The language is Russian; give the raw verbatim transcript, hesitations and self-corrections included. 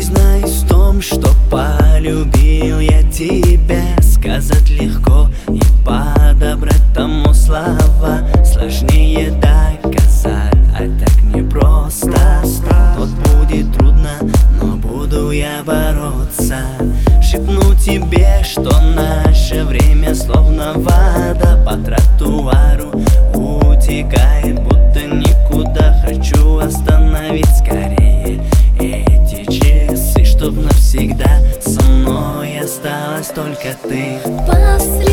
Признаюсь в том, что полюбил я тебя. Сказать легко и подобрать тому слова. Сложнее доказать, а так непросто. Тут будет трудно, но буду я бороться. Шепну тебе, что наше время словно вода по тротуару утекает, будто никуда. Хочу остановить скорее эти часы, чтоб навсегда со мной осталась только ты. После